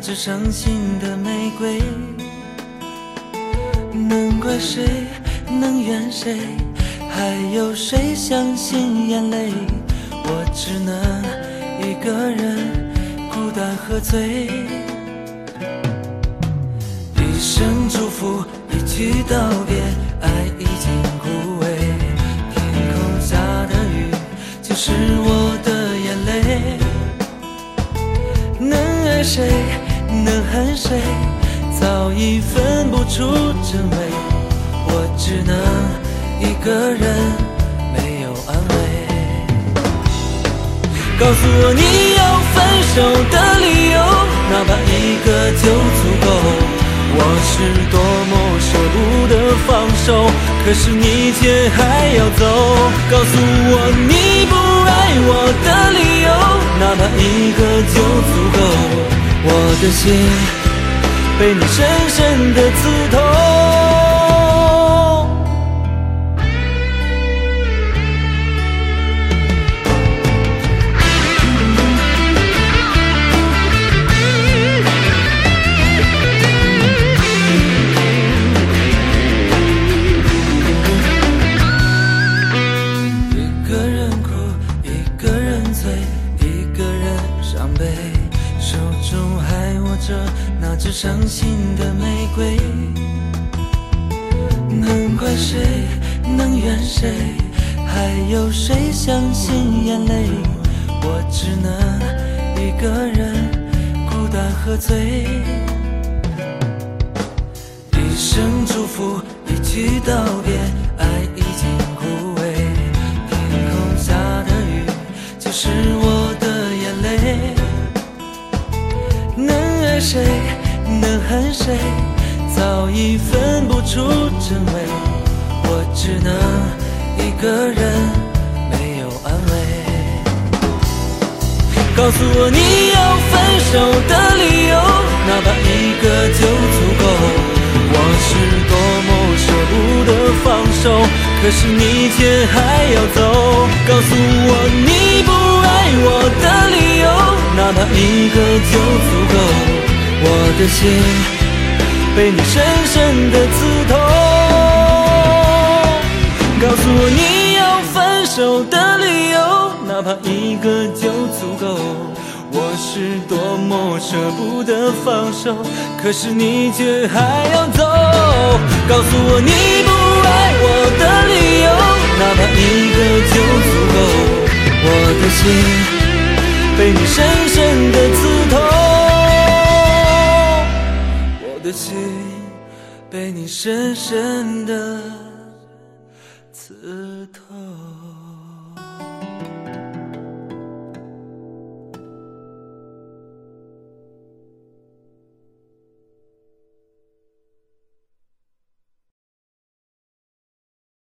只伤心的玫瑰。能怪谁，能怨谁，还有谁相信眼泪？我只能一个人孤单喝醉。一声祝福，一句道别，爱已经枯萎。天空下的雨就是我的眼泪。能爱谁，能恨谁，早已分不出真伪。我只能一个人没有安慰。告诉我你要分手的理由，哪怕一个就足够。我是多么舍不得放手，可是你却还要走。告诉我你不爱我的理由，哪怕一个就足够。我的心被你深深的刺痛。手中还握着那只伤心的玫瑰。能怪谁，能怨谁，还有谁相信眼泪？我只能一个人孤单喝醉。一声祝福，一句道别，爱已经枯萎。天空下的雨就是我的眼泪。能爱谁，能恨谁，早已分不出真伪。我只能一个人没有安慰。告诉我你要分手的理由，哪怕一个就足够。我是多么舍不得放手，可是你却还要走。告诉我你不爱我的理由，哪怕一个就足够。我的心被你深深的刺痛。告诉我你要分手的理由，哪怕一个就足够。我是多么舍不得放手，可是你却还要走。告诉我你不爱我的理由，哪怕一个就足够。我的心被你深深的刺痛。我的心被你深深的刺痛。